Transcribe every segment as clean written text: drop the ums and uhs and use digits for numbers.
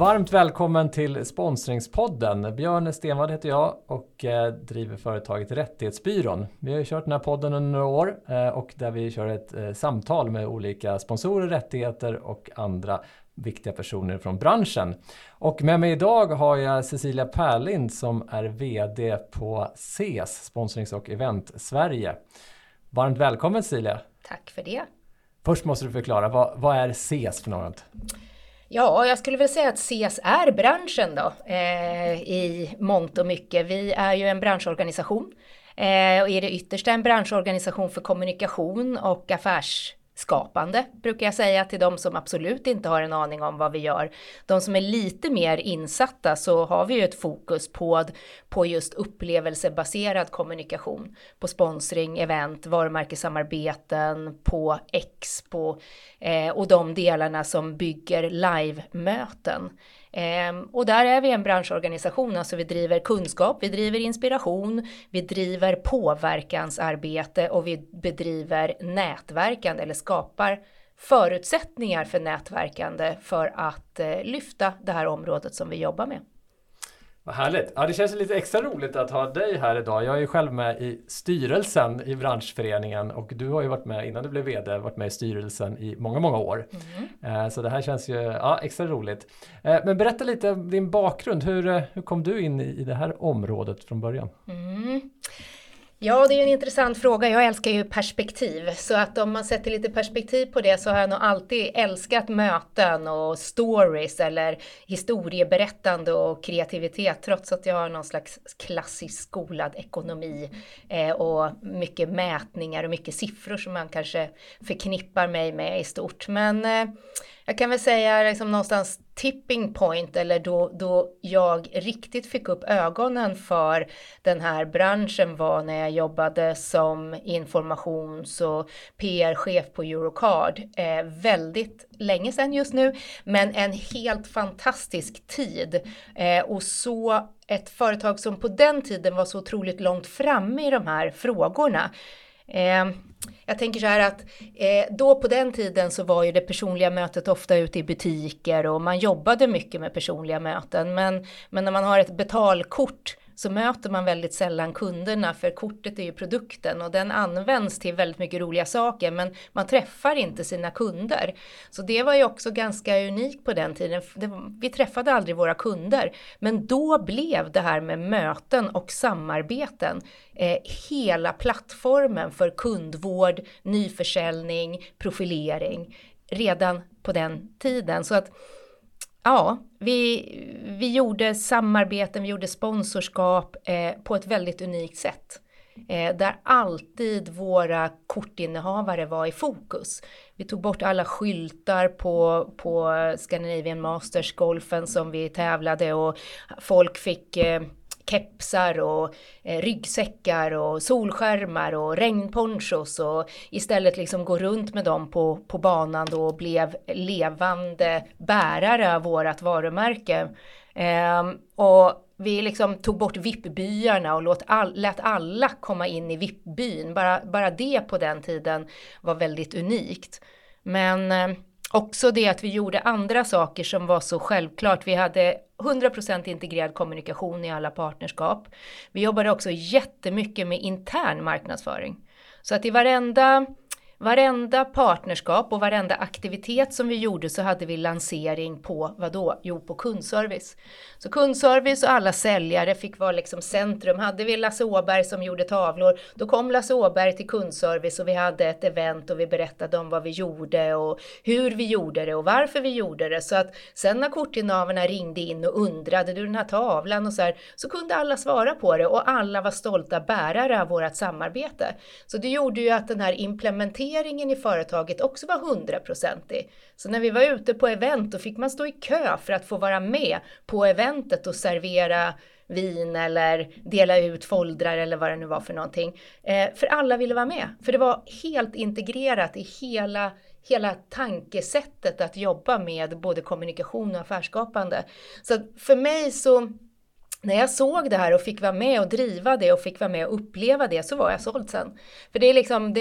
Varmt välkommen till Sponsringspodden. Björn Stenvad heter jag och driver företaget Rättighetsbyrån. Vi har ju kört den här podden under några år och där vi kör ett samtal med olika sponsorer, rättigheter och andra viktiga personer från branschen. Och med mig idag har jag Cecilia Pärlind som är vd på SES, Sponsrings och Event Sverige. Varmt välkommen Cecilia. Tack för det. Först måste du förklara, vad är SES för något? Ja, jag skulle väl säga att SES är branschen då, i mångt och mycket. Vi är ju en branschorganisation och är det yttersta en branschorganisation för kommunikation och affärsskapande, brukar jag säga till de som absolut inte har en aning om vad vi gör. De som är lite mer insatta, så har vi ju ett fokus på just upplevelsebaserad kommunikation. På sponsring, event, varumärkessamarbeten, på expo och de delarna som bygger live-möten. Och där är vi en branschorganisation, alltså vi driver kunskap, vi driver inspiration, vi driver påverkansarbete och vi bedriver nätverkande eller skapar förutsättningar för nätverkande för att lyfta det här området som vi jobbar med. Vad härligt. Ja, det känns lite extra roligt att ha dig här idag. Jag är ju själv med i styrelsen i branschföreningen och du har ju varit med innan du blev vd, varit med i styrelsen i många år. Så det här känns ju extra roligt. Men berätta lite om din bakgrund. Hur kom du in i det här området från början? Ja, det är en intressant fråga. Jag älskar ju perspektiv. Så att om man sätter lite perspektiv på det så har jag nog alltid älskat möten och stories eller historieberättande och kreativitet. Trots att jag har någon slags klassisk skolad ekonomi och mycket mätningar och mycket siffror som man kanske förknippar mig med i stort. Men jag kan väl säga liksom någonstans tipping point, eller då jag riktigt fick upp ögonen för den här branschen var när jag jobbade som informations- och PR-chef på Eurocard. Väldigt länge sedan just nu, men en helt fantastisk tid. Och så ett företag som på den tiden var så otroligt långt framme i de här frågorna. Jag tänker så här att då på den tiden så var ju det personliga mötet ofta ute i butiker och man jobbade mycket med personliga möten. Men när man har ett betalkort så möter man väldigt sällan kunderna, för kortet är ju produkten och den används till väldigt mycket roliga saker, men man träffar inte sina kunder. Så det var ju också ganska unikt på den tiden. Vi träffade aldrig våra kunder, men då blev det här med möten och samarbeten hela plattformen för kundvård, nyförsäljning, profilering redan på den tiden. Så att ja, vi gjorde samarbeten, vi gjorde sponsorskap på ett väldigt unikt sätt. Där alltid våra kortinnehavare var i fokus. Vi tog bort alla skyltar på Scandinavian Masters golfen som vi tävlade och folk fick kepsar och ryggsäckar och solskärmar och regnponchos och istället liksom gå runt med dem på banan då och blev levande bärare av vårat varumärke. Och vi liksom tog bort VIP-byarna och lät alla komma in i VIP-byn. Bara det på den tiden var väldigt unikt. Men också det att vi gjorde andra saker som var så självklart. Vi hade 100% integrerad kommunikation i alla partnerskap. Vi jobbade också jättemycket med intern marknadsföring. Så att i varenda partnerskap och varenda aktivitet som vi gjorde så hade vi lansering på vad då? Jo, på kundservice. Så kundservice och alla säljare fick vara liksom centrum. Hade vi Lasse Åberg som gjorde tavlor, då kom Lasse Åberg till kundservice och vi hade ett event och vi berättade om vad vi gjorde och hur vi gjorde det och varför vi gjorde det. Så att sen när kortinnehavarna ringde in och undrade du den här tavlan och så kunde alla svara på det och alla var stolta bärare av vårt samarbete. Så det gjorde ju att den här implementeringen i företaget också var 100%. Så när vi var ute på event då fick man stå i kö för att få vara med på eventet och servera vin eller dela ut foldrar eller vad det nu var för någonting. För alla ville vara med. För det var helt integrerat i hela tankesättet att jobba med både kommunikation och affärsskapande. Så för mig så när jag såg det här och fick vara med och driva det och fick vara med och uppleva det så var jag såld sen. För det är liksom,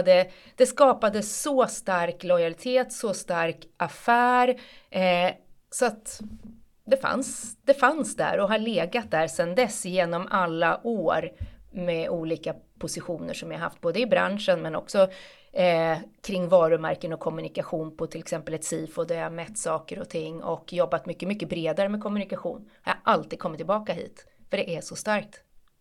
det skapade så stark lojalitet, så stark affär, Så att det fanns där och har legat där sedan dess genom alla år med olika positioner som jag haft både i branschen men också kring varumärken och kommunikation på till exempel ett SIFO där jag mätt saker och ting och jobbat mycket, mycket bredare med kommunikation. Jag har alltid kommit tillbaka hit för det är så starkt.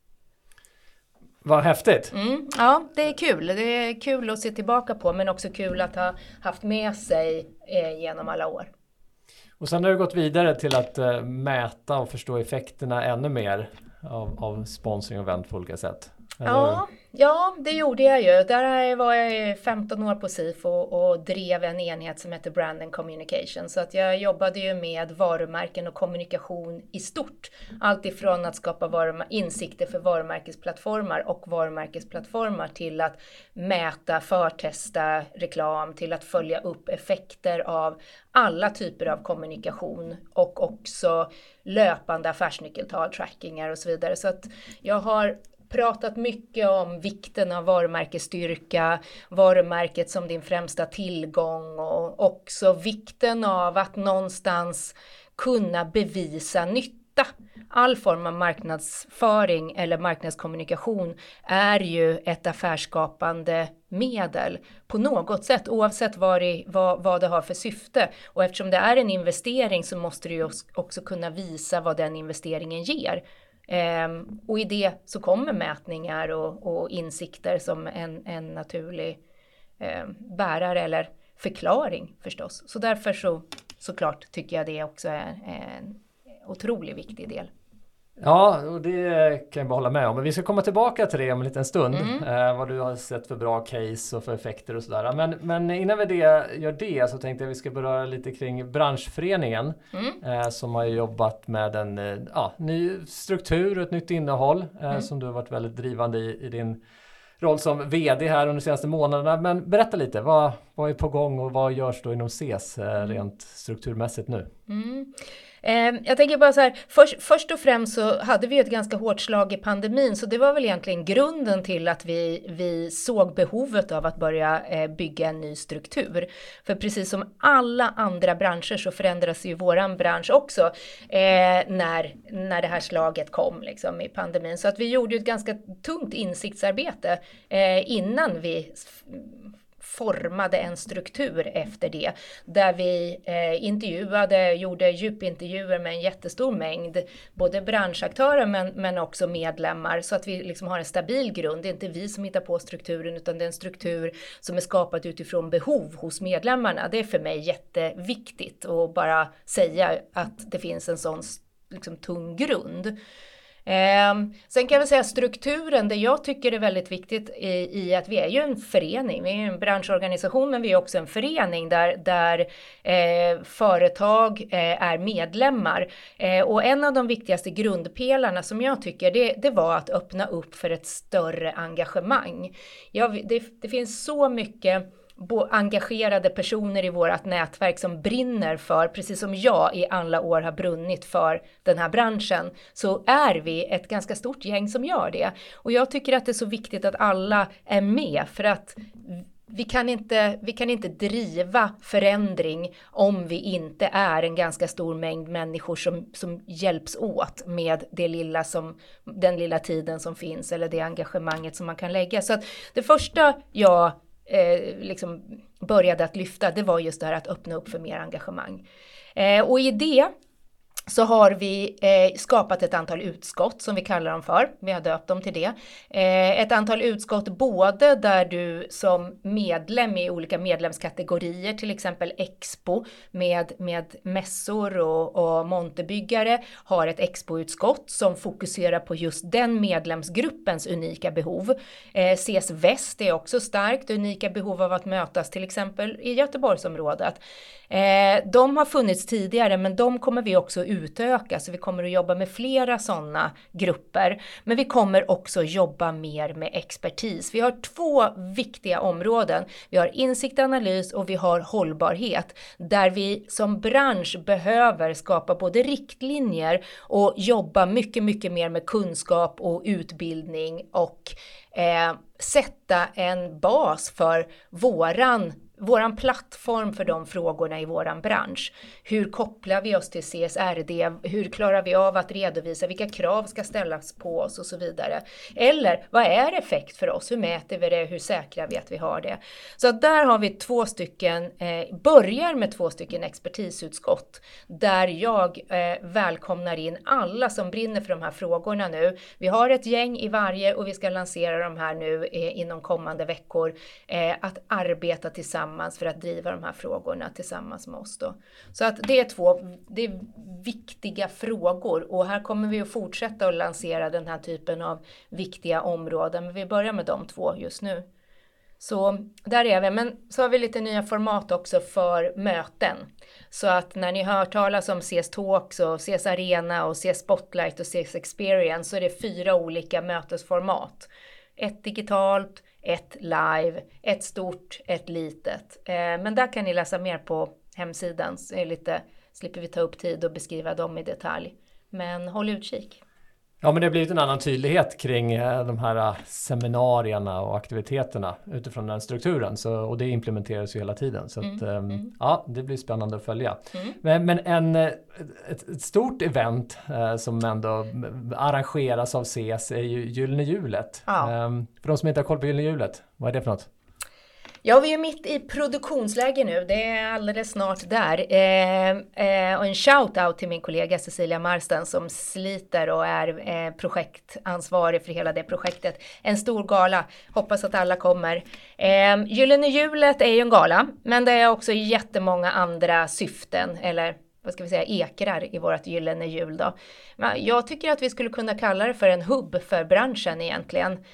Vad häftigt. Ja, det är kul. Det är kul att se tillbaka på men också kul att ha haft med sig genom alla år. Och sen har du gått vidare till att mäta och förstå effekterna ännu mer av sponsring och event på olika sätt. Ja, det gjorde jag ju. Där var jag 15 år på SIFO och drev en enhet som heter Brand and Communication. Så att jag jobbade ju med varumärken och kommunikation i stort. Allt ifrån att skapa insikter för varumärkesplattformar och varumärkesplattformar till att mäta, förtesta reklam, till att följa upp effekter av alla typer av kommunikation och också löpande affärsnyckeltal, trackingar och så vidare. Så att jag har pratat mycket om vikten av varumärkesstyrka, varumärket som din främsta tillgång och också vikten av att någonstans kunna bevisa nytta. All form av marknadsföring eller marknadskommunikation är ju ett affärsskapande medel på något sätt oavsett vad det har för syfte. Och eftersom det är en investering så måste du ju också kunna visa vad den investeringen ger. Och i det så kommer mätningar och insikter som en naturlig bärare eller förklaring förstås. Så därför såklart tycker jag det också är en otroligt viktig del. Ja, och det kan jag bara hålla med om. Men vi ska komma tillbaka till det om en liten stund. Vad du har sett för bra case och för effekter och sådär. Men innan vi gör det så tänkte jag att vi ska beröra lite kring branschföreningen. Som har jobbat med en ny struktur och ett nytt innehåll. Som du har varit väldigt drivande i din roll som vd här under de senaste månaderna. Men berätta lite, vad är på gång och vad görs då inom CES rent strukturmässigt nu? Jag tänker bara så här, först och främst så hade vi ett ganska hårt slag i pandemin så det var väl egentligen grunden till att vi såg behovet av att börja bygga en ny struktur. För precis som alla andra branscher så förändras ju våran bransch också när det här slaget kom liksom, i pandemin. Så att vi gjorde ett ganska tungt insiktsarbete innan vi formade en struktur efter det där vi gjorde djupintervjuer med en jättestor mängd både branschaktörer men också medlemmar så att vi liksom har en stabil grund. Det är inte vi som hittar på strukturen utan det är en struktur som är skapad utifrån behov hos medlemmarna. Det är för mig jätteviktigt att bara säga att det finns en sån liksom tung grund. Sen kan jag väl säga strukturen, det jag tycker är väldigt viktigt i att vi är ju en förening, vi är en branschorganisation men vi är också en förening där företag är medlemmar och en av de viktigaste grundpelarna som jag tycker det var att öppna upp för ett större engagemang. Det finns så mycket engagerade personer i vårt nätverk som brinner för, precis som jag i alla år har brunnit för den här branschen, så är vi ett ganska stort gäng som gör det. Och jag tycker att det är så viktigt att alla är med för att vi kan inte driva förändring om vi inte är en ganska stor mängd människor som hjälps åt med den lilla tiden som finns eller det engagemanget som man kan lägga. Så att det första jag liksom började att lyfta det var just det här att öppna upp för mer engagemang. Och i det så har vi skapat ett antal utskott som vi kallar dem för. Vi har döpt dem till det. Ett antal utskott både där du som medlem i olika medlemskategorier, till exempel Expo med mässor och monterbyggare, har ett Expo-utskott som fokuserar på just den medlemsgruppens unika behov. CES Väst är också starkt, unika behov av att mötas till exempel i Göteborgsområdet. De har funnits tidigare men de kommer vi också utöka, så vi kommer att jobba med flera sådana grupper. Men vi kommer också jobba mer med expertis. Vi har 2 viktiga områden. Vi har insikt och analys och vi har hållbarhet. Där vi som bransch behöver skapa både riktlinjer och jobba mycket, mycket mer med kunskap och utbildning och sätta en bas för våran våran plattform för de frågorna i våran bransch. Hur kopplar vi oss till CSRD? Hur klarar vi av att redovisa? Vilka krav ska ställas på oss och så vidare? Eller vad är effekt för oss? Hur mäter vi det? Hur säkrar vi att vi har det? Så där har vi börjar med 2 expertisutskott där jag välkomnar in alla som brinner för de här frågorna nu. Vi har ett gäng i varje och vi ska lansera de här nu inom kommande veckor att arbeta tillsammans för att driva de här frågorna tillsammans med oss då. Så att det är viktiga frågor och här kommer vi att fortsätta att lansera den här typen av viktiga områden, men vi börjar med de 2 just nu. Så där är vi, men så har vi lite nya format också för möten. Så att när ni hör talas om CS Talks och CS Arena och CS Spotlight och CS Experience så är det 4 olika mötesformat. 1 digitalt, 1 live, 1 stort, 1 litet. Men där kan ni läsa mer på hemsidan, så slipper vi ta upp tid och beskriva dem i detalj. Men håll utkik. Ja, men det har blivit en annan tydlighet kring de här seminarierna och aktiviteterna utifrån den strukturen. Och det implementeras ju hela tiden. Så ja, det blir spännande att följa. Men ett stort event som ändå arrangeras av CS är ju Gyllene hjulet. Ja. För de som inte har koll på Gyllene hjulet, vad är det för något? Ja, vi är mitt i produktionsläge nu. Det är alldeles snart där. Och en shout-out till min kollega Cecilia Marsten som sliter och är projektansvarig för hela det projektet. En stor gala. Hoppas att alla kommer. Gyllene hjulet är ju en gala, men det är också jättemånga andra syften, eller vad ska vi säga, ekrar i vårt gyllene hjul då. Men jag tycker att vi skulle kunna kalla det för en hubb för branschen egentligen.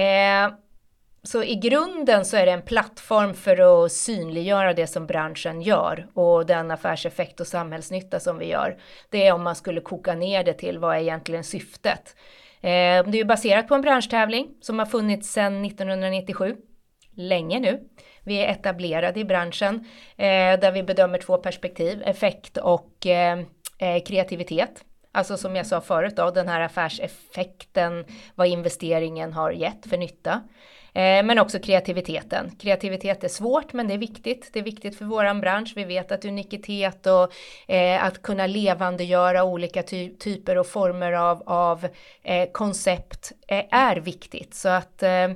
Så i grunden så är det en plattform för att synliggöra det som branschen gör och den affärseffekt och samhällsnytta som vi gör. Det är om man skulle koka ner det till vad är egentligen syftet. Det är ju baserat på en branschtävling som har funnits sedan 1997. Länge nu. Vi är etablerade i branschen där vi bedömer 2 perspektiv, effekt och kreativitet. Alltså som jag sa förut då, den här affärseffekten, vad investeringen har gett för nytta. Men också kreativiteten. Kreativitet är svårt, men det är viktigt. Det är viktigt för våran bransch. Vi vet att unikitet och att kunna levandegöra olika typer och former av koncept är viktigt. Så att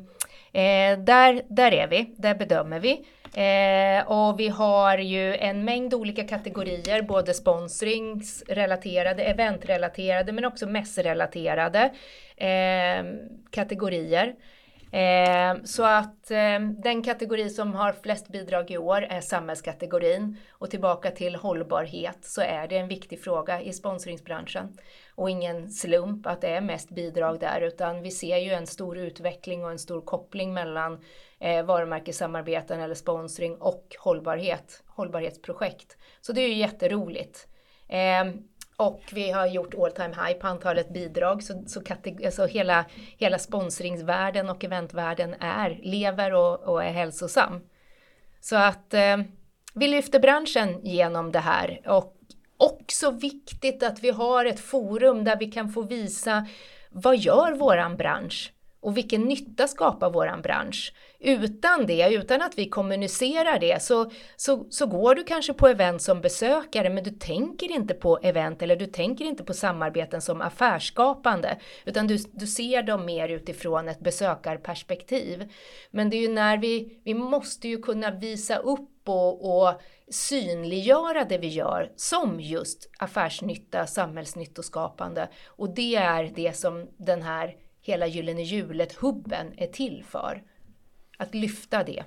där är vi, där bedömer vi. Och vi har ju en mängd olika kategorier, både sponsringsrelaterade, eventrelaterade men också mässrelaterade kategorier. Så att den kategori som har flest bidrag i år är samhällskategorin, och tillbaka till hållbarhet så är det en viktig fråga i sponsringsbranschen och ingen slump att det är mest bidrag där, utan vi ser ju en stor utveckling och en stor koppling mellan varumärkessamarbeten eller sponsring och hållbarhetsprojekt. Så det är ju jätteroligt. Och vi har gjort all time high på antalet bidrag, så hela sponsringsvärlden och eventvärlden lever och är hälsosam. Så att vi lyfter branschen genom det här, och också viktigt att vi har ett forum där vi kan få visa vad gör våran bransch och vilken nytta skapar våran bransch. Utan att vi kommunicerar det så går du kanske på event som besökare, men du tänker inte på event eller du tänker inte på samarbeten som affärsskapande, utan du ser dem mer utifrån ett besökarperspektiv. Men det är ju när vi måste ju kunna visa upp och synliggöra det vi gör som just affärsnytta, samhällsnyttoskapande, och det är det som den här hela Gyllene hjulet-hubben är till för. Att lyfta det.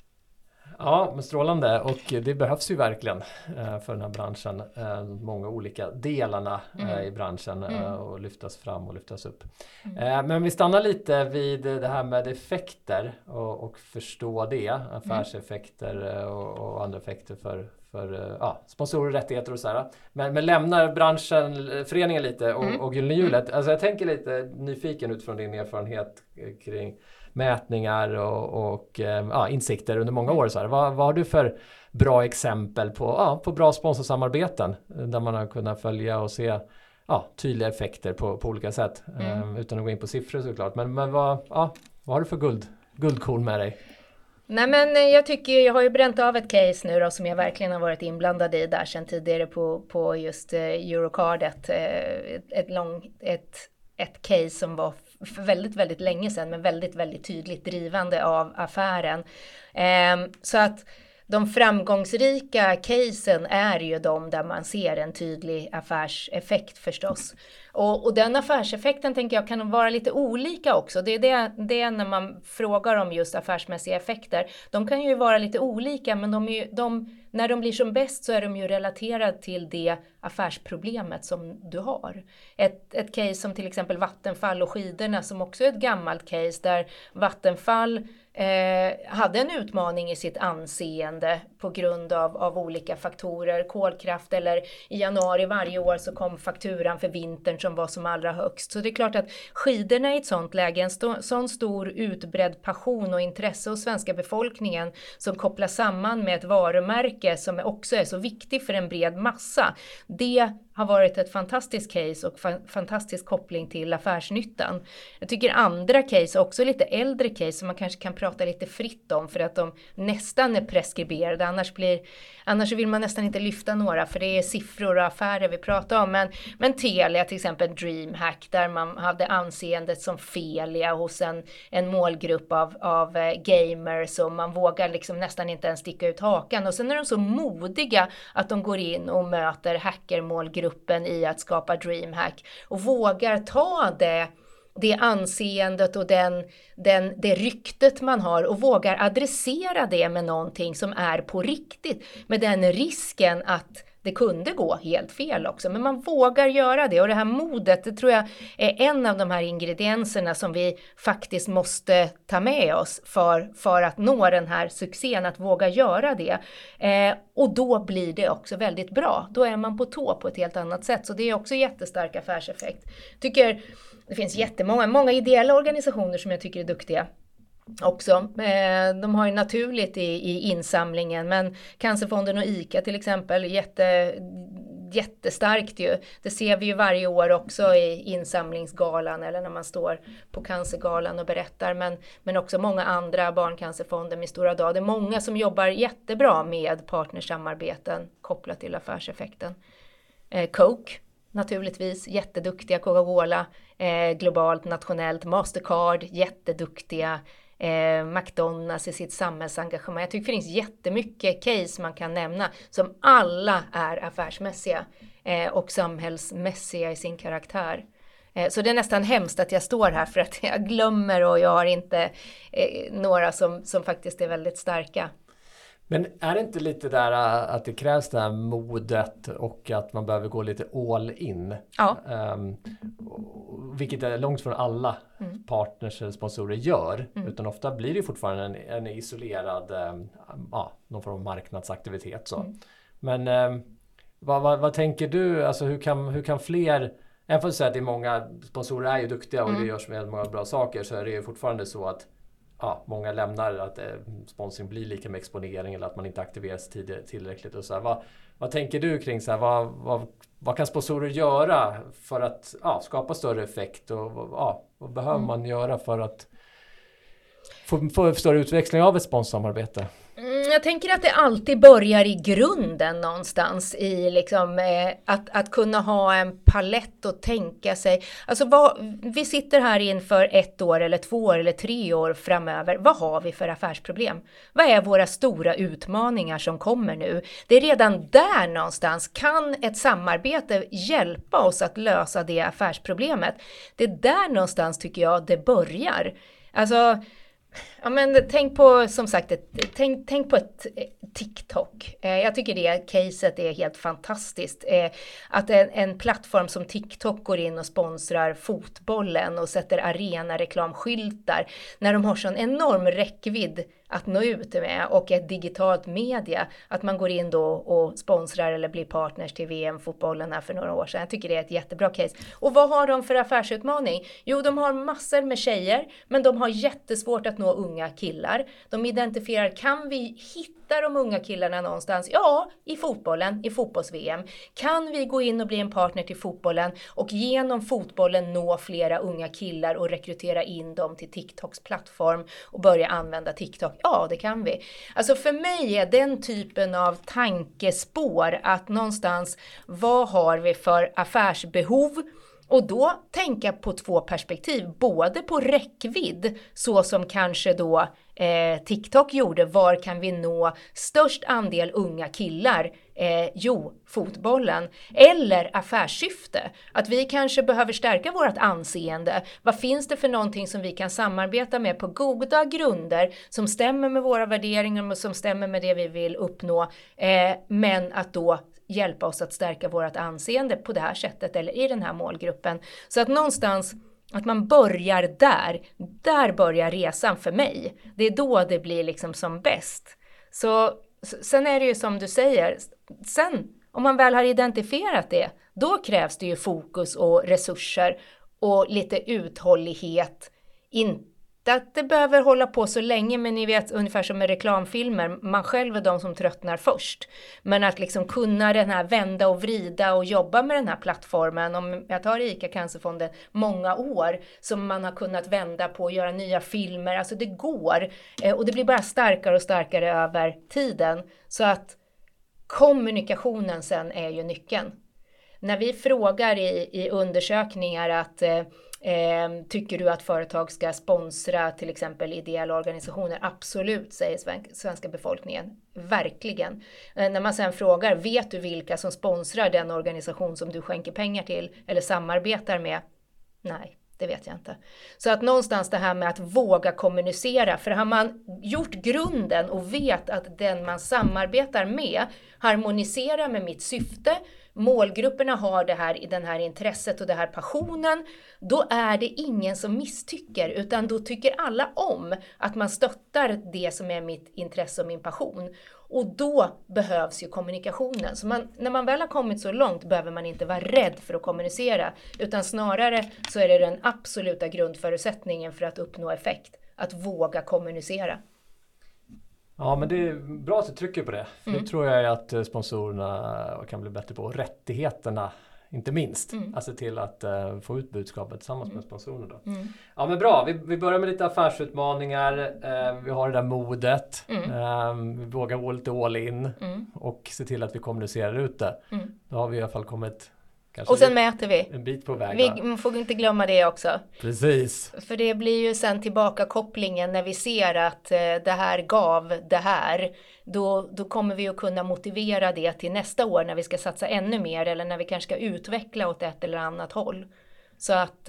Ja, men strålande, och det behövs ju verkligen för den här branschen. Många olika delarna i branschen och lyftas fram och lyftas upp. Men vi stannar lite vid det här med effekter och förstå det. Affärseffekter och andra effekter för sponsorer, rättigheter och sådär. Men lämnar föreningen lite och Gyllene hjulet. Alltså jag tänker lite nyfiken utifrån din erfarenhet kring mätningar och insikter under många år. Så här. Vad har du för bra exempel på bra sponsorsamarbeten där man har kunnat följa och se tydliga effekter på olika sätt? Utan att gå in på siffror såklart. Men vad har du för guldkorn med dig? Nej, men jag har ju bränt av ett case nu då, som jag verkligen har varit inblandad i där sedan tidigare på just Eurocardet. Ett case som var för väldigt, väldigt länge sedan, men väldigt, väldigt tydligt drivande av affären. Så att de framgångsrika casen är ju de där man ser en tydlig affärseffekt förstås. Och den affärseffekten tänker jag kan vara lite olika också. Det är när man frågar om just affärsmässiga effekter. De kan ju vara lite olika, men när de blir som bäst så är de ju relaterade till det affärsproblemet som du har. Ett case som till exempel Vattenfall och skidorna, som också är ett gammalt case där Vattenfall hade en utmaning i sitt anseende på grund av olika faktorer, kolkraft, eller i januari varje år så kom fakturan för vintern som var som allra högst. Så det är klart att skidorna i ett sånt läge, en sån stor utbredd passion och intresse hos svenska befolkningen som kopplas samman med ett varumärke som också är så viktigt för en bred massa. Det har varit ett fantastiskt case och fantastisk koppling till affärsnyttan. Jag tycker andra case, också lite äldre case, som man kanske kan prata lite fritt om för att de nästan är preskriberade. Annars vill man nästan inte lyfta några, för det är siffror och affärer vi pratar om. Men Telia till exempel, DreamHack, där man hade anseendet som Felia hos en målgrupp av gamers, och man vågar liksom nästan inte ens sticka ut hakan. Och sen är de så modiga att de går in och möter hackermålgruppen i att skapa DreamHack och vågar ta det anseendet och det ryktet man har och vågar adressera det med någonting som är på riktigt, med den risken att det kunde gå helt fel också. Men man vågar göra det, och det här modet, det tror jag är en av de här ingredienserna som vi faktiskt måste ta med oss för att nå den här succén, att våga göra det. Och då blir det också väldigt bra. Då är man på tå på ett helt annat sätt. Så det är också jättestark affärseffekt. Tycker det finns många ideella organisationer som jag tycker är duktiga också. De har ju naturligt i insamlingen, men Cancerfonden och ICA till exempel, jättestarkt ju. Det ser vi ju varje år också i insamlingsgalan eller när man står på cancergalan och berättar, men också många andra, Barncancerfonden med Stora Dag. Det är många som jobbar jättebra med partnersamarbeten kopplat till affärseffekten. Coke naturligtvis, jätteduktiga. Coca-Cola, globalt, nationellt. Mastercard, jätteduktiga. McDonalds i sitt samhällsengagemang. Jag tycker det finns jättemycket case man kan nämna som alla är affärsmässiga och samhällsmässiga i sin karaktär. Så det är nästan hemskt att jag står här, för att jag glömmer, och jag har inte några som faktiskt är väldigt starka. Men är det inte lite där att det krävs det här modet och att man behöver gå lite all in? Ja. Vilket är långt från alla partners eller sponsorer gör. Utan ofta blir det fortfarande en isolerad någon form av marknadsaktivitet. Så. Men vad tänker du? Alltså hur kan fler... Även för att säga att det är många sponsorer är ju duktiga och det görs med många bra saker, så är det ju fortfarande så att många lämnar att sponsring blir lika med exponering, eller att man inte aktiveras tillräckligt. Och så här, vad tänker du kring så här, vad kan sponsorer göra för att skapa större effekt, och vad behöver man göra för att få större utväxling av ett sponsorsamarbete? Jag tänker att det alltid börjar i grunden någonstans i liksom, att kunna ha en palett och tänka sig. Alltså vi sitter här inför 1 år eller 2 år eller 3 år framöver. Vad har vi för affärsproblem? Vad är våra stora utmaningar som kommer nu? Det är redan där någonstans. Kan ett samarbete hjälpa oss att lösa det affärsproblemet? Det är där någonstans tycker jag det börjar. Alltså... Ja, men tänk på, som sagt, tänk på ett TikTok. Jag tycker det caset är helt fantastiskt. Att en plattform som TikTok går in och sponsrar fotbollen och sätter arena-reklamskyltar när de har sån enorm räckvidd att nå ut med, och ett digitalt media, att man går in då och sponsrar eller blir partners till VM-fotbollen här för några år sedan. Jag tycker det är ett jättebra case. Och vad har de för affärsutmaning? Jo, de har massor med tjejer, men de har jättesvårt att nå unga killar. De identifierar, kan vi hitta de unga killarna någonstans? Ja, i fotbollen, i fotbolls-VM. Kan vi gå in och bli en partner till fotbollen och genom fotbollen nå flera unga killar och rekrytera in dem till TikToks plattform och börja använda TikTok? Ja, det kan vi. Alltså för mig är den typen av tankespår att någonstans, vad har vi för affärsbehov? Och då tänka på 2 perspektiv, både på räckvidd, så som kanske då TikTok gjorde, var kan vi nå störst andel unga killar? Fotbollen. Eller affärssyfte, att vi kanske behöver stärka vårt anseende. Vad finns det för någonting som vi kan samarbeta med på goda grunder, som stämmer med våra värderingar och som stämmer med det vi vill uppnå, men att då hjälpa oss att stärka vårt anseende på det här sättet eller i den här målgruppen. Så att någonstans att man börjar där börjar resan för mig. Det är då det blir liksom som bäst. Så sen är det ju som du säger, sen om man väl har identifierat det, då krävs det ju fokus och resurser och lite uthållighet. Inte att det behöver hålla på så länge, men ni vet ungefär som med reklamfilmer, man själv är de som tröttnar först. Men att liksom kunna den här vända och vrida och jobba med den här plattformen, om jag tar ICA Cancerfonden, många år som man har kunnat vända på och göra nya filmer, alltså det går. Och det blir bara starkare och starkare över tiden. Så att kommunikationen sen är ju nyckeln. När vi frågar i undersökningar att tycker du att företag ska sponsra till exempel ideella organisationer? Absolut, säger svenska befolkningen. Verkligen. När man sen frågar, vet du vilka som sponsrar den organisation som du skänker pengar till eller samarbetar med? Nej, det vet jag inte. Så att någonstans det här med att våga kommunicera, för har man gjort grunden och vet att den man samarbetar med harmoniserar med mitt syfte, målgrupperna har det här i den här intresset och det här passionen, då är det ingen som misstycker, utan då tycker alla om att man stöttar det som är mitt intresse och min passion. Och då behövs ju kommunikationen. Så när man väl har kommit så långt behöver man inte vara rädd för att kommunicera, utan snarare så är det den absoluta grundförutsättningen för att uppnå effekt, att våga kommunicera. Ja, men det är bra att du trycker på det. För det tror jag att sponsorerna kan bli bättre på. Rättigheterna, inte minst. Att se till att få ut budskapet tillsammans med sponsorerna då. Ja, men bra. Vi börjar med lite affärsutmaningar. Vi har det där modet. Vi vågar gå lite all in. Och se till att vi kommunicerar ut det. Då har vi i alla fall kommit... Och sen mäter vi. En bit på vägen. Vi får inte glömma det också. Precis. För det blir ju sen tillbaka kopplingen när vi ser att det här gav det här. Då kommer vi att kunna motivera det till nästa år när vi ska satsa ännu mer. Eller när vi kanske ska utveckla åt ett eller annat håll. Så att...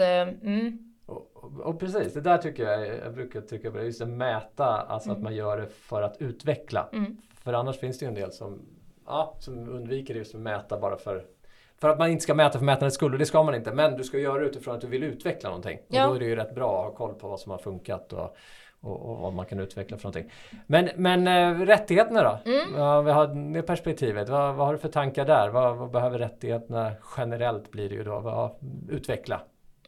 Och precis, det där tycker jag brukar tycka på det. Just att mäta, alltså att man gör det för att utveckla. För annars finns det ju en del som undviker just att mäta bara för att man inte ska mäta för mätandets skull, och det ska man inte. Men du ska göra det utifrån att du vill utveckla någonting. Och då är det ju rätt bra att ha koll på vad som har funkat och vad man kan utveckla för någonting. Men rättigheterna då? Ja, vi har det perspektivet. Vad har du för tankar där? Vad behöver rättigheterna generellt blir det ju då? Utveckla?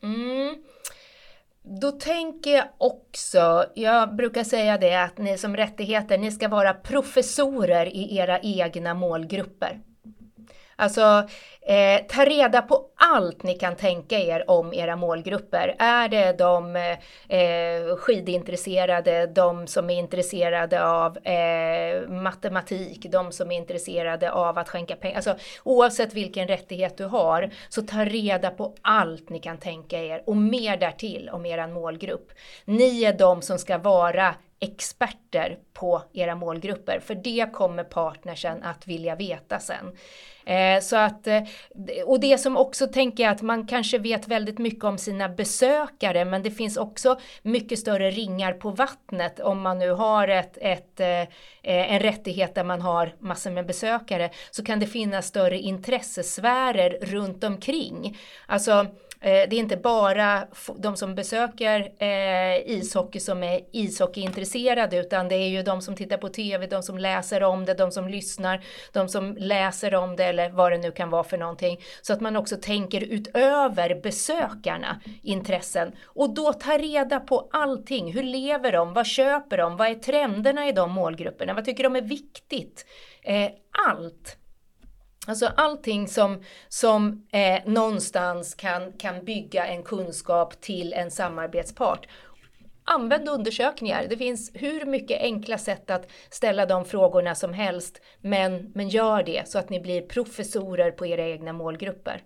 Då tänker jag också, jag brukar säga det, att ni som rättigheter, ni ska vara professorer i era egna målgrupper. Alltså ta reda på allt ni kan tänka er om era målgrupper. Är det de skidintresserade, de som är intresserade av matematik, de som är intresserade av att skänka pengar. Alltså oavsett vilken rättighet du har, så ta reda på allt ni kan tänka er och mer därtill om er målgrupp. Ni är de som ska vara experter på era målgrupper, för det kommer partnersen att vilja veta sen. Så att, och det som också tänker jag att man kanske vet väldigt mycket om sina besökare, men det finns också mycket större ringar på vattnet om man nu har en rättighet där man har massor med besökare, så kan det finnas större intressesfärer runt omkring. Alltså det är inte bara de som besöker ishockey som är ishockeyintresserade, utan det är ju de som tittar på tv, de som läser om det, de som lyssnar, de som läser om det eller vad det nu kan vara för någonting. Så att man också tänker utöver besökarna intressen. Och då ta reda på allting. Hur lever de? Vad köper de? Vad är trenderna i de målgrupperna? Vad tycker de är viktigt? Allt. Alltså allting som någonstans kan bygga en kunskap till en samarbetspart. använd undersökningar. Det finns hur mycket enkla sätt att ställa de frågorna som helst, men gör det så att ni blir professorer på era egna målgrupper.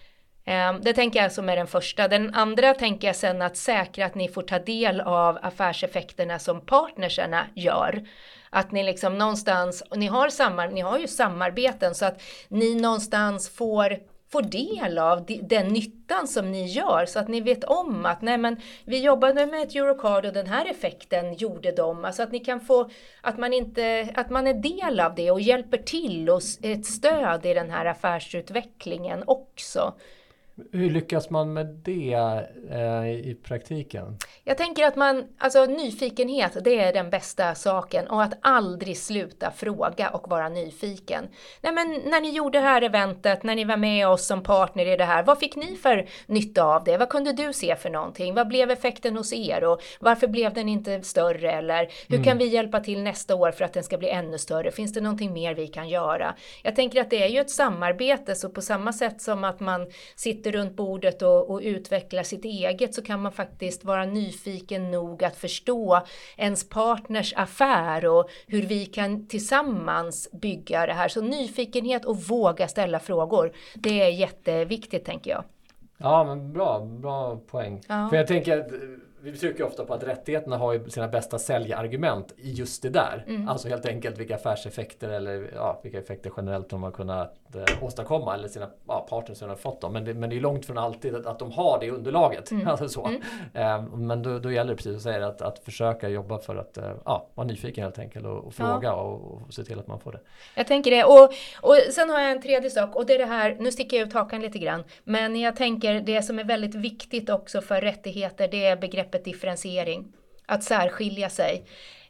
Det tänker jag som är den första. Den andra tänker jag sen att säkra att ni får ta del av affärseffekterna som partnerserna gör. Att ni liksom någonstans, och ni har ju samarbeten så att ni någonstans får del av den nyttan som ni gör, så att ni vet om att nej, men vi jobbade med ett Eurocard och den här effekten gjorde de. Alltså att ni kan få, att man är del av det och hjälper till och ett stöd i den här affärsutvecklingen också. Hur lyckas man med det i praktiken? Jag tänker att nyfikenhet, det är den bästa saken, och att aldrig sluta fråga och vara nyfiken. Nej, men när ni gjorde det här eventet, när ni var med oss som partner i det här, vad fick ni för nytta av det? Vad kunde du se för någonting? Vad blev effekten hos er och varför blev den inte större? Eller hur kan vi hjälpa till nästa år för att den ska bli ännu större? Finns det någonting mer vi kan göra? Jag tänker att det är ju ett samarbete, så på samma sätt som att man sitter runt bordet och utveckla sitt eget, så kan man faktiskt vara nyfiken nog att förstå ens partners affär och hur vi kan tillsammans bygga det här. Så nyfikenhet och våga ställa frågor, det är jätteviktigt, tänker jag. Ja, men bra poäng. Ja. För jag tänker att vi trycker ofta på att rättigheterna har ju sina bästa säljargument i just det där. Alltså helt enkelt vilka affärseffekter eller vilka effekter generellt de har kunnat åstadkomma eller sina partners som har fått dem. Men det är långt från alltid att de har det underlaget. Alltså så. Men då gäller det precis att säga att försöka jobba för att vara nyfiken helt enkelt och fråga och se till att man får det. Jag tänker det. Och sen har jag en tredje sak, och det är det här, nu sticker jag ut hakan lite grann, men jag tänker det som är väldigt viktigt också för rättigheter, det är begreppet differentiering, att särskilja sig.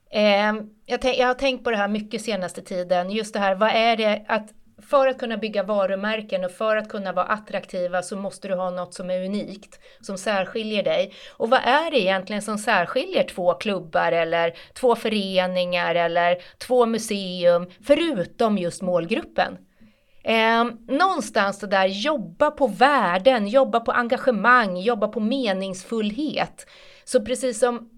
Jag har tänkt på det här mycket senaste tiden, just det här, vad är det att för att kunna bygga varumärken och för att kunna vara attraktiva så måste du ha något som är unikt, som särskiljer dig. Och vad är det egentligen som särskiljer 2 klubbar eller 2 föreningar eller 2 museum, förutom just målgruppen? Någonstans det där, jobba på värden, jobba på engagemang, jobba på meningsfullhet. Så precis som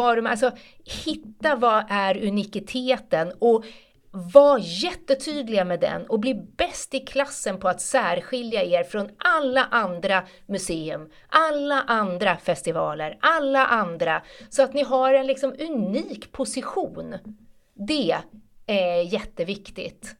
hitta vad är unikiteten och var jättetydliga med den och bli bäst i klassen på att särskilja er från alla andra museum, alla andra festivaler, alla andra, så att ni har en liksom unik position. Det är jätteviktigt.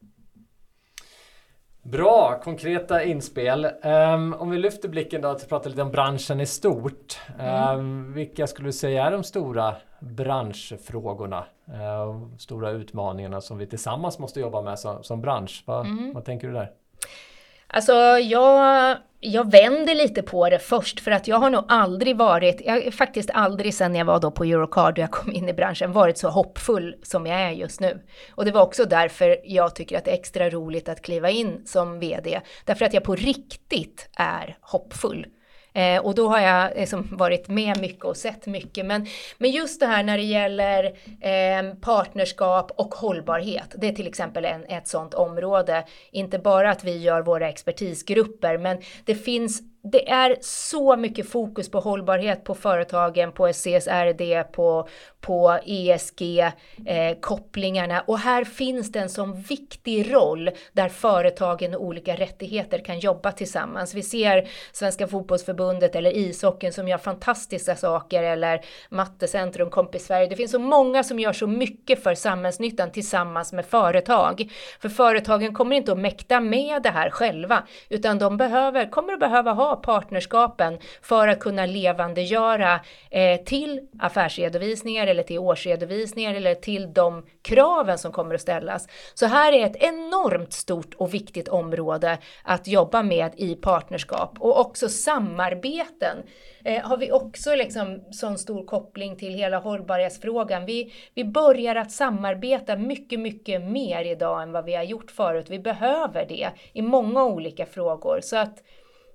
Bra, konkreta inspel. Om vi lyfter blicken då att prata lite om branschen i stort. Vilka skulle du säga är de stora branschfrågorna? Stora utmaningarna som vi tillsammans måste jobba med som bransch. Vad tänker du där? Alltså jag vänder lite på det först, för att jag har nog faktiskt aldrig sedan jag var då på Eurocard och jag kom in i branschen varit så hoppfull som jag är just nu. Och det var också därför jag tycker att det är extra roligt att kliva in som vd, därför att jag på riktigt är hoppfull. Och då har jag liksom varit med mycket och sett mycket. Men just det här när det gäller partnerskap och hållbarhet. Det är till exempel ett sådant område. Inte bara att vi gör våra expertisgrupper, men det är så mycket fokus på hållbarhet på företagen, på CSRD, på ESG-kopplingarna. Och här finns det en sån viktig roll där företagen och olika rättigheter kan jobba tillsammans. Vi ser Svenska fotbollsförbundet eller ishockeyn som gör fantastiska saker, eller Mattecentrum, Kompis Sverige. Det finns så många som gör så mycket för samhällsnyttan tillsammans med företag. För företagen kommer inte att mäkta med det här själva, utan de kommer att behöva ha partnerskapen för att kunna levandegöra till affärsredovisningar eller till årsredovisningar eller till de kraven som kommer att ställas. Så här är ett enormt stort och viktigt område att jobba med i partnerskap. Och också samarbeten har vi också liksom sån stor koppling till hela hållbarhetsfrågan. Vi börjar att samarbeta mycket, mycket mer idag än vad vi har gjort förut. Vi behöver det i många olika frågor. Så att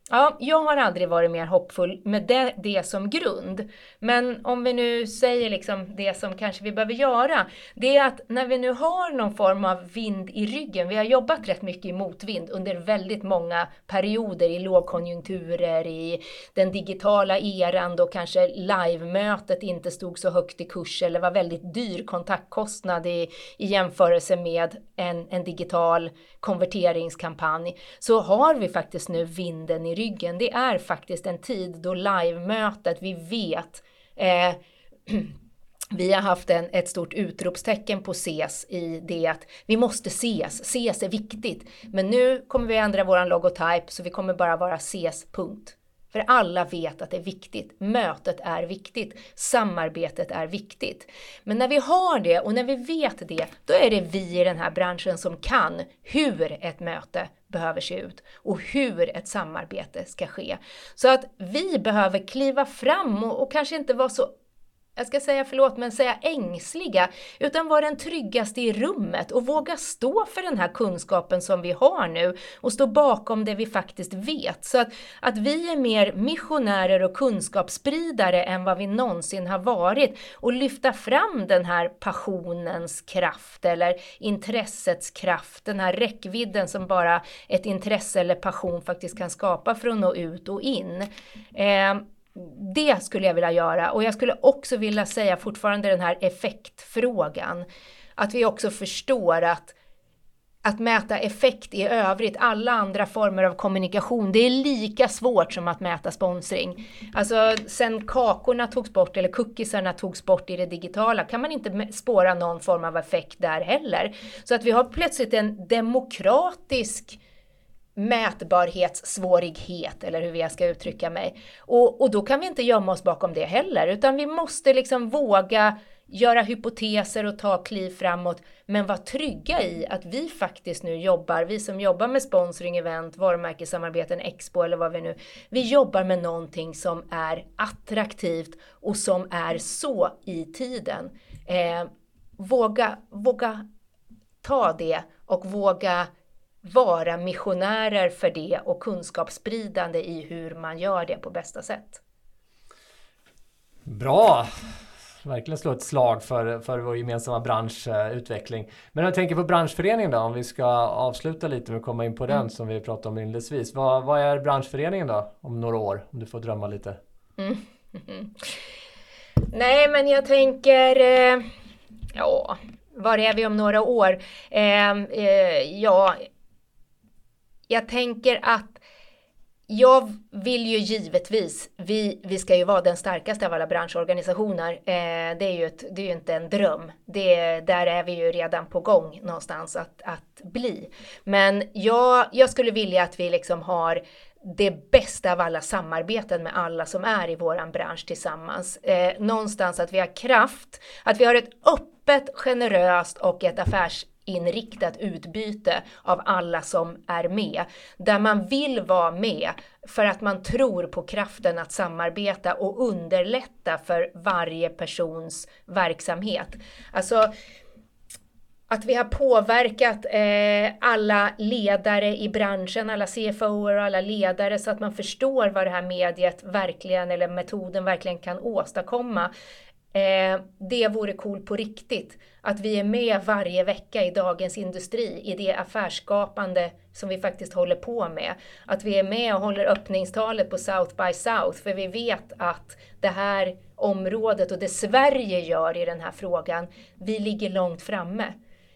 Ja, jag har aldrig varit mer hoppfull med det som grund. Men om vi nu säger liksom det som kanske vi behöver göra, det är att när vi nu har någon form av vind i ryggen, vi har jobbat rätt mycket i motvind under väldigt många perioder i lågkonjunkturer, i den digitala eran då kanske livemötet inte stod så högt i kurs eller var väldigt dyr kontaktkostnad i jämförelse med en digital konverteringskampanj, så har vi faktiskt nu vinden i ryggen. Det är faktiskt en tid då livemötet, vi vet, vi har haft ett stort utropstecken på ses i det att vi måste ses är viktigt. Men nu kommer vi ändra våran logotyp så vi kommer bara vara ses, punkt. För alla vet att det är viktigt. Mötet är viktigt. Samarbetet är viktigt. Men när vi har det och när vi vet det, då är det vi i den här branschen som kan hur ett möte behöver se ut och hur ett samarbete ska ske. Så att vi behöver kliva fram och kanske inte vara så, jag ska säga säga ängsliga, utan vara den tryggaste i rummet och våga stå för den här kunskapen som vi har nu och stå bakom det vi faktiskt vet. Så att vi är mer missionärer och kunskapsspridare än vad vi någonsin har varit och lyfta fram den här passionens kraft eller intressets kraft, den här räckvidden som bara ett intresse eller passion faktiskt kan skapa för att nå ut och in. Det skulle jag vilja göra, och jag skulle också vilja säga fortfarande den här effektfrågan. Att vi också förstår att mäta effekt i övrigt, alla andra former av kommunikation, det är lika svårt som att mäta sponsring. Alltså sen kakorna togs bort eller cookiesarna togs bort i det digitala kan man inte spåra någon form av effekt där heller. Så att vi har plötsligt en demokratisk mätbarhetssvårighet, eller hur jag ska uttrycka mig. Och då kan vi inte gömma oss bakom det heller, utan vi måste liksom våga göra hypoteser och ta kliv framåt, men vara trygga i att vi faktiskt nu jobbar, vi som jobbar med sponsring, event, varumärkessamarbeten, expo eller vad vi jobbar med någonting som är attraktivt och som är så i tiden. Våga ta det och våga vara missionärer för det och kunskapsspridande i hur man gör det på bästa sätt. Bra! Verkligen slå ett slag för vår gemensamma branschutveckling. Men jag tänker på branschföreningen då, om vi ska avsluta lite och komma in på den som vi pratade om inledningsvis. Vad är branschföreningen då om några år, om du får drömma lite? Nej, men jag tänker, var är vi om några år? Jag tänker att jag vill ju givetvis, vi ska ju vara den starkaste av alla branschorganisationer. Det är ju inte en dröm. Där är vi ju redan på gång någonstans att bli. Men jag skulle vilja att vi liksom har det bästa av alla samarbeten med alla som är i våran bransch tillsammans. Någonstans att vi har kraft, att vi har ett öppet, generöst och ett affärsinriktat utbyte av alla som är med. Där man vill vara med för att man tror på kraften att samarbeta och underlätta för varje persons verksamhet. Alltså att vi har påverkat alla ledare i branschen, alla CFO:er och alla ledare så att man förstår vad det här mediet verkligen eller metoden verkligen kan åstadkomma. Det vore cool på riktigt. Att vi är med varje vecka i Dagens Industri i det affärsskapande som vi faktiskt håller på med. Att vi är med och håller öppningstalet på South by South, för vi vet att det här området och det Sverige gör i den här frågan, vi ligger långt framme.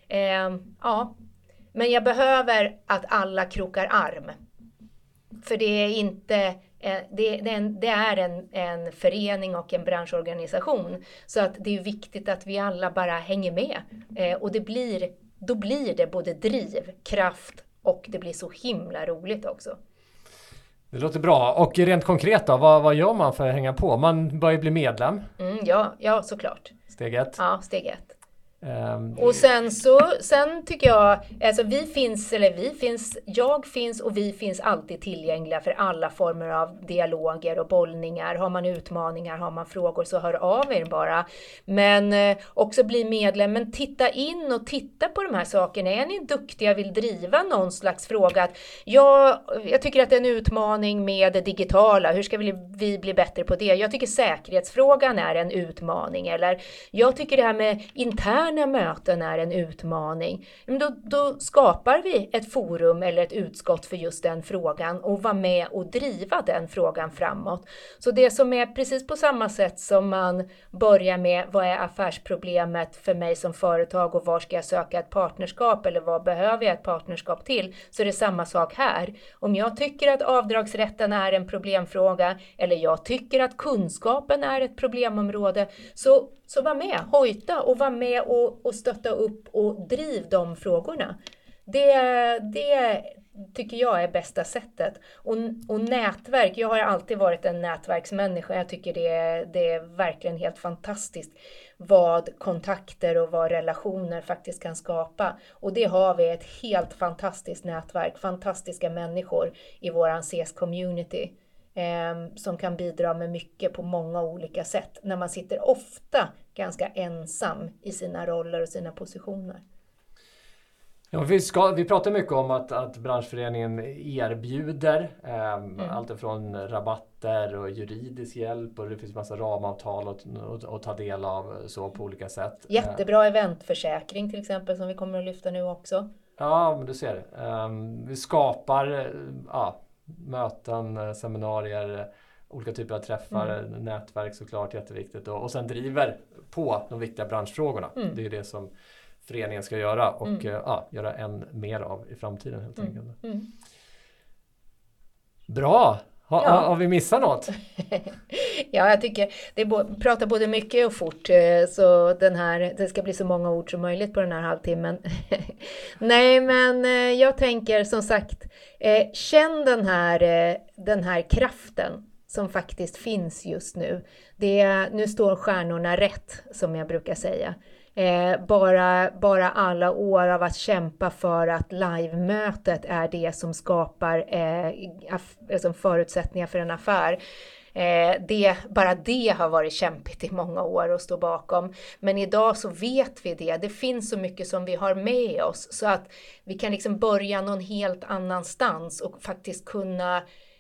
Men jag behöver att alla krokar arm. För det är inte det är en förening och en branschorganisation. Så att det är viktigt att vi alla bara hänger med. Och då blir det både driv, kraft och det blir så himla roligt också. Det låter bra. Och rent konkret då, vad gör man för att hänga på? Man börjar bli medlem. Ja, såklart. Steg 1. Ja, steg 1. Och sen tycker jag, alltså jag finns och vi finns alltid tillgängliga för alla former av dialoger och bollningar. Har man utmaningar, har man frågor, så hör av er bara. Men också bli medlem, men titta in och titta på de här sakerna. Är ni duktiga, vill driva någon slags fråga att jag tycker att det är en utmaning med det digitala, hur ska vi bli bättre på det? Jag tycker säkerhetsfrågan är en utmaning, eller jag tycker det här med interna möten är en utmaning. Men då skapar vi ett forum eller ett utskott för just den frågan och var med och driva den frågan framåt. Så det som är precis på samma sätt som man börjar med vad är affärsproblemet för mig som företag och var ska jag söka ett partnerskap eller vad behöver jag ett partnerskap till, så är det samma sak här. Om jag tycker att avdragsrätten är en problemfråga eller jag tycker att kunskapen är ett problemområde, så var med, hojta och var med och stötta upp och driv de frågorna. Det tycker jag är bästa sättet. Och nätverk, jag har alltid varit en nätverksmänniska. Jag tycker det är verkligen helt fantastiskt vad kontakter och vad relationer faktiskt kan skapa. Och det har vi, ett helt fantastiskt nätverk, fantastiska människor i våran CS-community. Som kan bidra med mycket på många olika sätt när man sitter ofta ganska ensam i sina roller och sina positioner. Ja, vi pratar mycket om att branschföreningen erbjuder allt från rabatter och juridisk hjälp, och det finns massa ramavtal att ta del av så på olika sätt. Jättebra eventförsäkring till exempel som vi kommer att lyfta nu också. Ja, men du ser. Vi skapar möten, seminarier, olika typer av träffar, nätverk såklart, jätteviktigt. Och sen driver på de viktiga branschfrågorna. Det är ju det som föreningen ska göra och göra än mer av i framtiden helt enkelt. Bra! Har vi missat något? Ja, jag tycker det pratar både mycket och fort, så det ska bli så många ord som möjligt på den här halvtimmen. Nej, men jag tänker som sagt, känn den här kraften som faktiskt finns just nu. Nu står stjärnorna rätt, som jag brukar säga. Bara alla år av att kämpa för att live-mötet är det som skapar förutsättningar för en affär. Bara det har varit kämpigt i många år att stå bakom. Men idag så vet vi det. Det finns så mycket som vi har med oss så att vi kan liksom börja någon helt annanstans och faktiskt kunna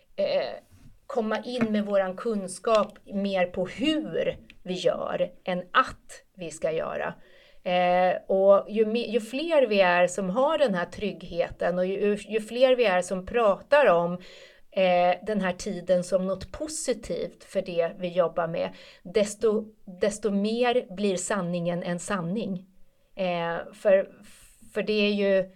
komma in med våran kunskap mer på hur vi gör än att vi ska göra. Och ju fler vi är som har den här tryggheten och ju fler vi är som pratar om den här tiden som något positivt för det vi jobbar med, desto mer blir sanningen en sanning. För det är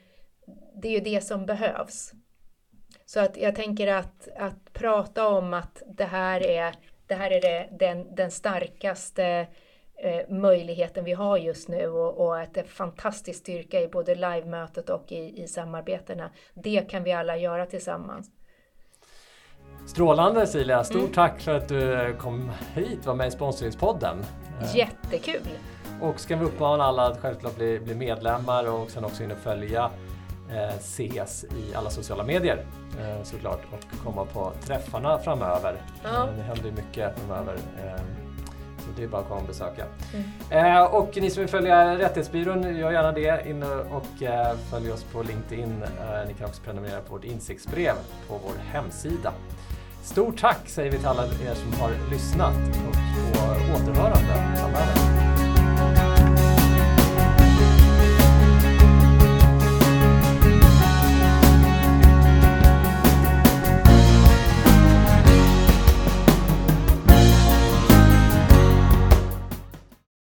ju det som behövs. Så att jag tänker att prata om att det här är den starkaste möjligheten vi har just nu och att det är fantastisk styrka i både live-mötet och i samarbetena. Det kan vi alla göra tillsammans. Strålande, Silja. Stort tack för att du kom hit och var med i Sponsringspodden. Jättekul! Och ska vi uppmana alla att självklart bli medlemmar och sen också in och följa ses i alla sociala medier såklart och komma på träffarna framöver. Det händer mycket framöver. Så det är bara att komma och besöka. Och ni som vill följa Rättighetsbyrån, gör gärna det. In och följ oss på LinkedIn. Ni kan också prenumerera på vårt insiktsbrev på vår hemsida. Stort tack säger vi till alla er som har lyssnat och på återhörande framöver.